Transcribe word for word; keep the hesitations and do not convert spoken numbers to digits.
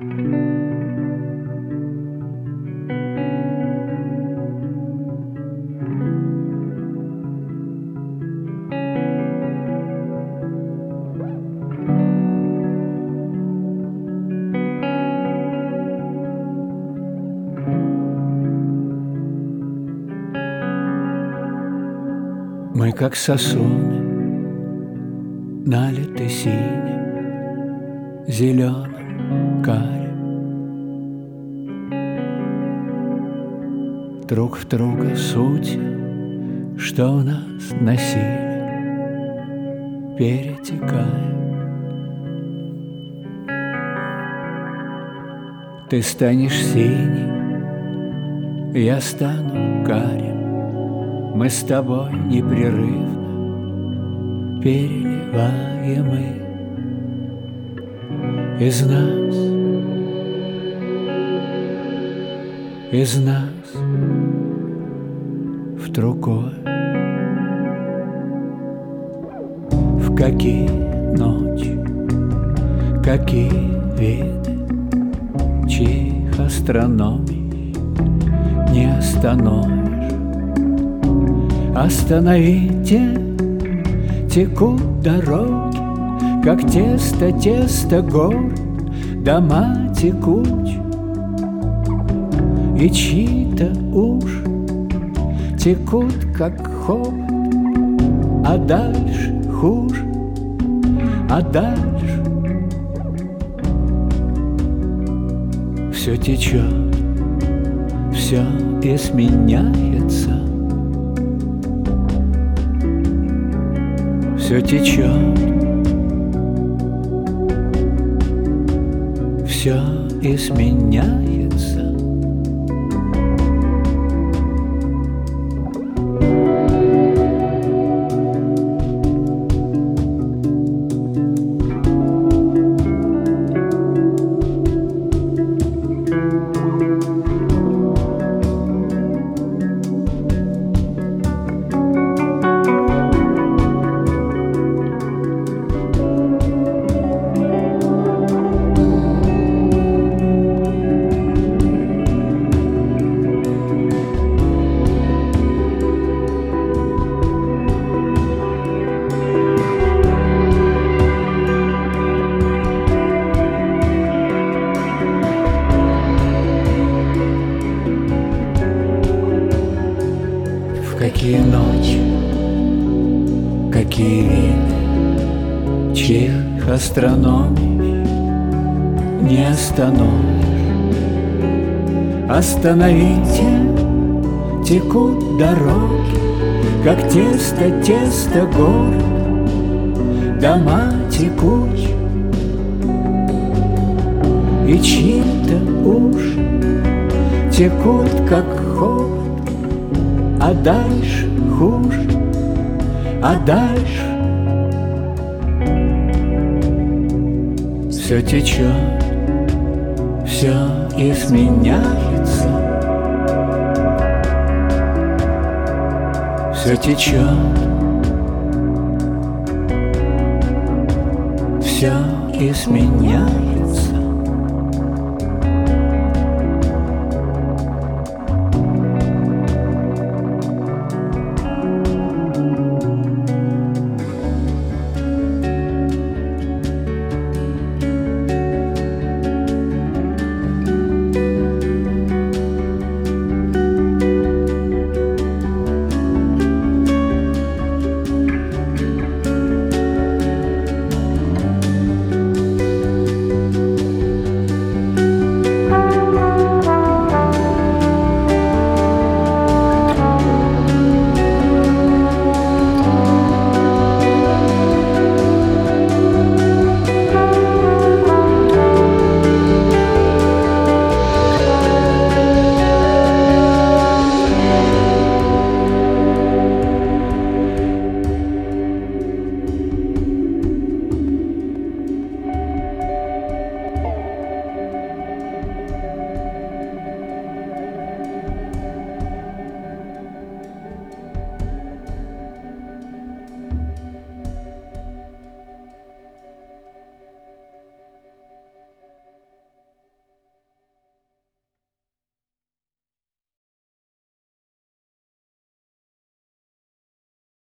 Мы, как сосуды, налиты синим, зеленым, карим, друг в друга сутью, что в нас носили, перетекаем. Ты станешь синий, я стану карим. Мы с тобой непрерывно переливаемы из нас, из нас в другое. В какие ночи, какие виды, чьих астрономий не остановишь. Остановите, текут дороги, как тесто, тесто гор, дома текуч, и чьи-то уши текут, как хобот, а дальше хуже, а дальше все течет, все изменяется. Все течет, все изменяется. Какие ночи, какие виды, чьих астрономий не остановишь. Остановите, текут дороги, как тесто, тесто город, дома текут, и чьи-то уши текут, как хобот, а дальше хуже, а дальше все течет, все изменяется. Все течет, все изменяется.